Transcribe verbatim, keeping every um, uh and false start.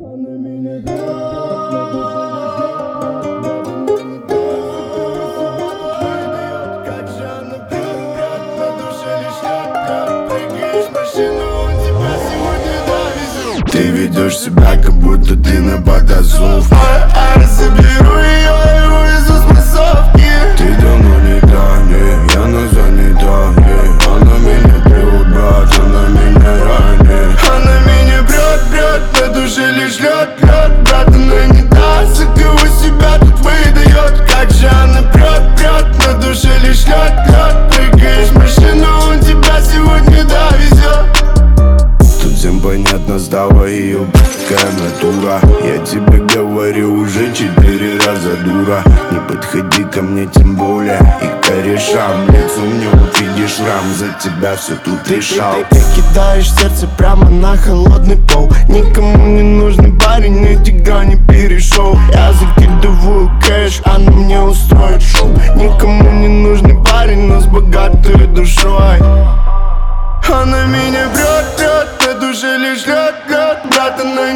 Она меня бьет. Как же она бьет, бьет, на душе лишь лед, лед. Прыгаешь в машину, он тебя сегодня довезет. Ты ведешь себя, как будто ты на потасовке. А я заберу ее и увезу с массовки. Ты давно не там, yeah, я на занятом, yeah. Она меня бьет, брат, она меня ранит. Она меня брет, брет, на душе лишь лед, лед. Брат, она не даст, за кого себя тут выдает. Как же она прет, прет, на душе лишь лед, лед. Прыгаешь в машину, он тебя сегодня довезет. Тут всем понятно, стала ее б***кая натура. Я тебе говорю уже четыре раза, дура. Не подходи ко мне тем более. И корешам лицу мне вот видишь шрам. За тебя все тут решал. Ты, ты, ты кидаешь сердце прямо на холодный пол. Никому не нужный парень, эти грани перешел. Я закидываю кэш, она мне устроит шоу. Никому не нужный парень, но с богатой душой. Она меня брет, брет, на душе лишь лед, лед. Брат, она